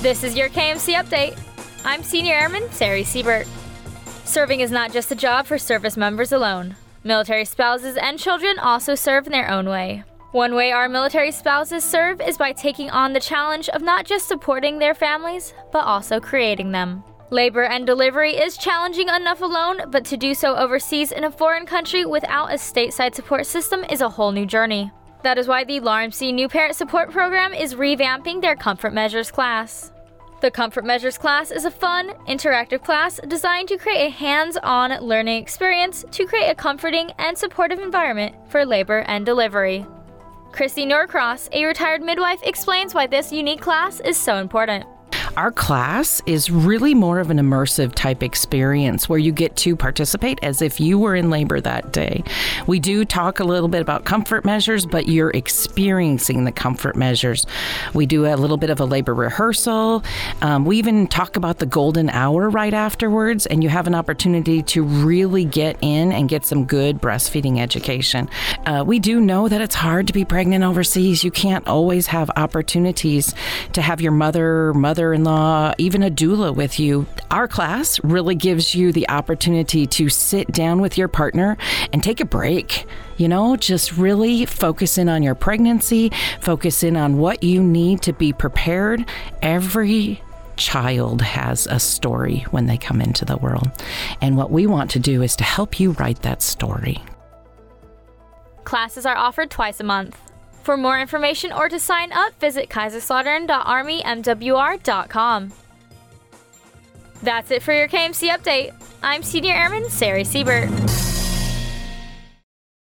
This is your KMC Update. I'm Senior Airman Sari Siebert. Serving is not just a job for service members alone. Military spouses and children also serve in their own way. One way our military spouses serve is by taking on the challenge of not just supporting their families, but also creating them. Labor and delivery is challenging enough alone, but to do so overseas in a foreign country without a stateside support system is a whole new journey. That is why the LARMC New Parent Support Program is revamping their Comfort Measures class. The Comfort Measures class is a fun, interactive class designed to create a hands-on learning experience to create a comforting and supportive environment for labor and delivery. Christy Norcross, a retired midwife, explains why this unique class is so important. Our class is really more of an immersive type experience where you get to participate as if you were in labor that day. We do talk a little bit about comfort measures, but you're experiencing the comfort measures. We do a little bit of a labor rehearsal. We even talk about the golden hour right afterwards, and you have an opportunity to really get in and get some good breastfeeding education. We do know that it's hard to be pregnant overseas. You can't always have opportunities to have your mother-in-law, even a doula with you. Our class really gives you the opportunity to sit down with your partner and take a break. Just really focus in on your pregnancy, focus in on what you need to be prepared. Every child has a story when they come into the world. And what we want to do is to help you write that story. Classes are offered twice a month. For more information or to sign up, visit kaiserslautern.armymwr.com. That's it for your KMC Update. I'm Senior Airman Sari Siebert.